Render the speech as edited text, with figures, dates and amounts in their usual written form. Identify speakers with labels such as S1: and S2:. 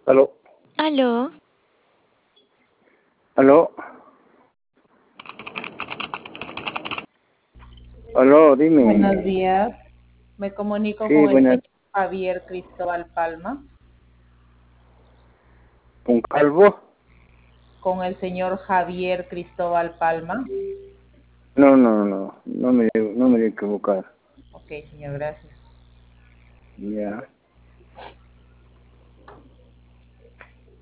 S1: Aló,
S2: Aló,
S1: aló, aló, dime.
S3: Buenos días. Me comunico
S1: Sí,
S3: con el
S1: buenas,
S3: señor Javier Cristóbal Palma.
S1: ¿con Calvo?
S3: Con el señor Javier Cristóbal Palma.
S1: No me he equivocado.
S3: Ok, señor, gracias.
S1: Ya.